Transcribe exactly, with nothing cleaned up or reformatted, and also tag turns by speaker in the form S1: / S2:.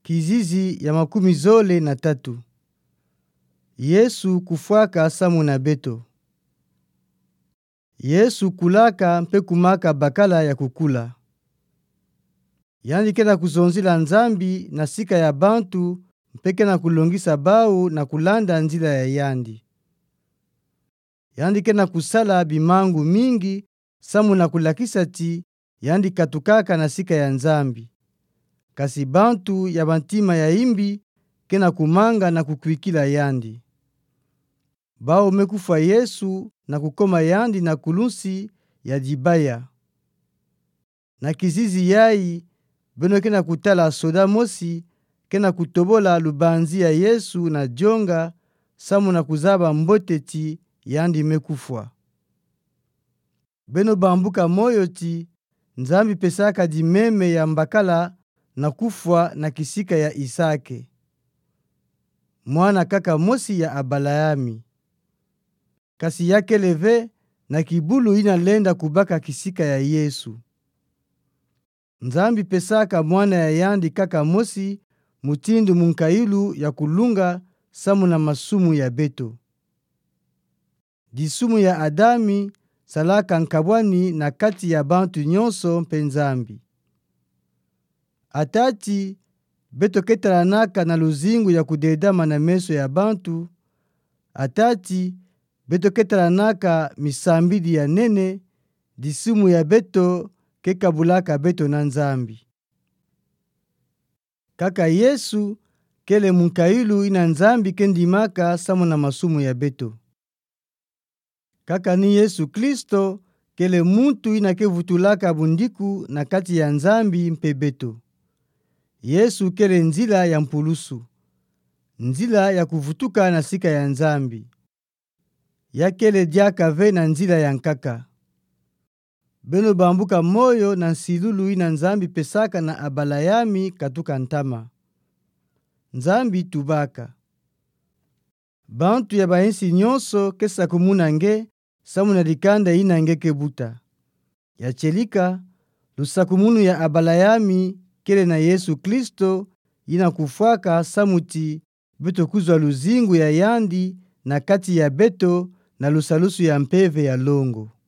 S1: Kizizi ya makumi zole na tatu. Yesu kufuaka samu na beto. Yesu kulaka mpe kumaka bakala ya kukula. Yandi kena kuzonzila nzambi na sika ya bantu mpe kena kulongisa bau na kulanda nzila ya yandi. Yandi kena kusala bimangu mingi samu na kulakisa ti yandi katukaka na sika ya nzambi. Kasi bantu ya bantima ya imbi kena kumanga na kukwikila yandi. Bao mekufa Yesu na kukoma yandi na kulunsi ya dibaya. Na kizizi yai beno kena kutala soda mosi kena kutobola lubanzi ya Yesu na jonga samu na kuzaba mboteti yandi mekufwa. Beno bambuka moyo ti nzambi pesaka di meme ya mbakala na kufwa na kisika ya Isake, mwana kaka mosi ya Abalayami. Kasi yake leve na kibulu ina lenda kubaka kisika ya Yesu. Nzambi pesaka mwana ya yandi kaka mosi mutindu munkailu ya kulunga samu na masumu ya beto. Disumu ya Adami salaka nkabwani na kati ya bantu nyonso mpe nzambi. Atati beto ketalanaka na luzingu ya kudedama na meso ya bantu. Atati beto ketalanaka misambidi ya nene. Disumu ya beto kekabulaka beto na nzambi. Kaka Yesu kele munkailu ina nzambi kendimaka samu na masumu ya beto. Kaka ni Yesu Kristo kele muntu ina kevutulaka bundiku na kati ya nzambi mpe beto. Yesu kele nzila ya mpulusu, nzila ya kuvutuka na sika ya nzambi. Ya kele diaka ve na nzila ya nkaka. Beno bambuka moyo na nsilulu ina nzambi pesaka na Abalayami katuka ntama. Nzambi tubaka. Bantu ya bainsi nyonso kesa kumunange samu na dikanda inange kebuta. Ya chelika lusakumunu ya Abalayami kele na Yesu Kristo ina kufuaka samuti beto kuzwa luzingu ya yandi na kati ya beto na lusalusu ya mpeve ya longo.